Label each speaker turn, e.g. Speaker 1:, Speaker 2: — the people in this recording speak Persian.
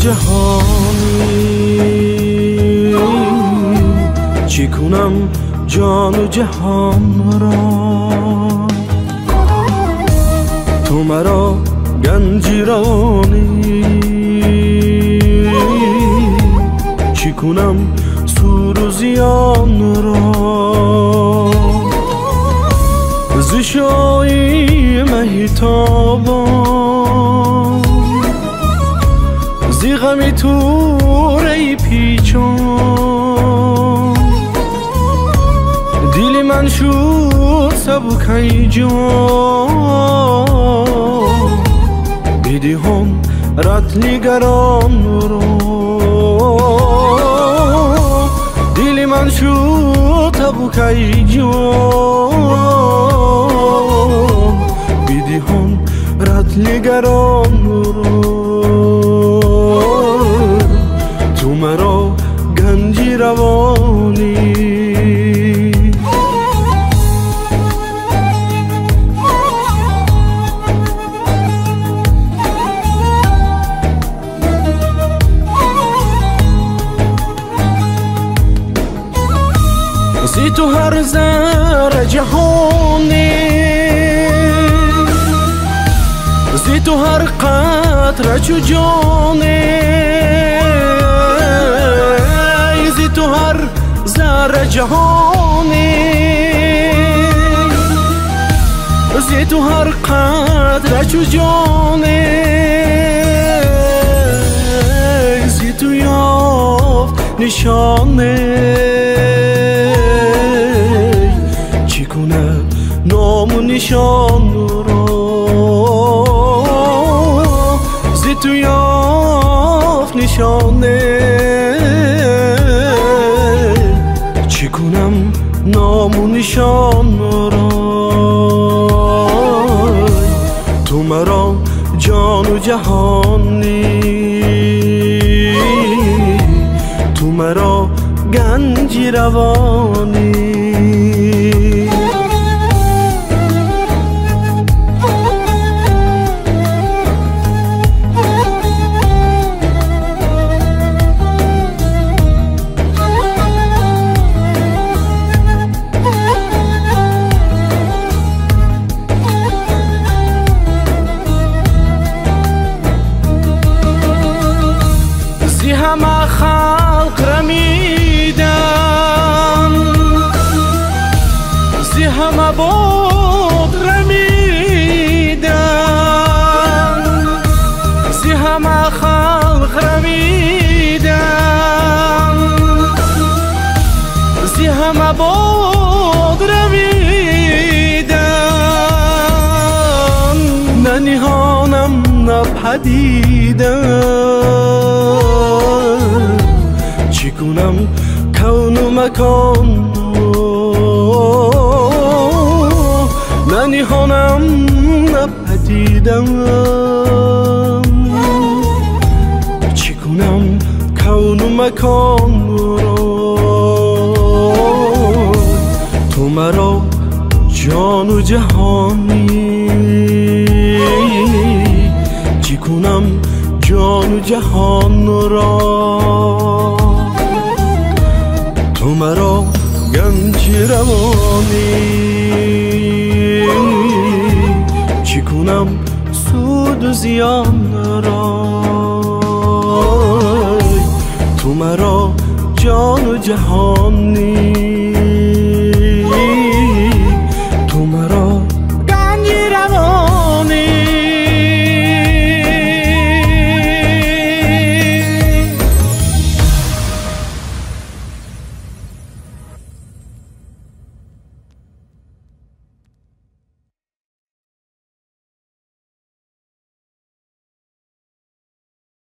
Speaker 1: جهانی چی کنم جان و جهان را، تو مرا گنجیرانی چی کنم سور و زیان را، زشایی مهتابان زی غمی توره پیچان، دیل من شد سبکه جان، بیدی هم رتلیگران رو، دیل من شد سبکه جان، بیدی هم رتلیگران رو، تو مرا گنجی روانی زی تو هر ذره جهانی، زی تو هر قطره چو جانی، زی تو هر ذره جهانی، زی تو هر قطره چو جانی، زی تو یافت نشانه نام و نشان را، زی تو یافت نشانه چی کنم نام و نشان را، تو مرا جان و جهانی، تو مرا گنجی روانی. زی همه خلق رمیدن، زی همه باد رمیدن، زی همه خلق رمیدن، زی همه باد رمیدن، نه نهانم نه پدیدم، چی کنم کون و مکان نه نهانم نه پدیدم، چی کنم کون و مکان را، تو مرا جان و جهانی چی کنم جان و جهان را، تو مرا گنجی روانی چی کنم سود و زیان را، تو مرا جان و جهانی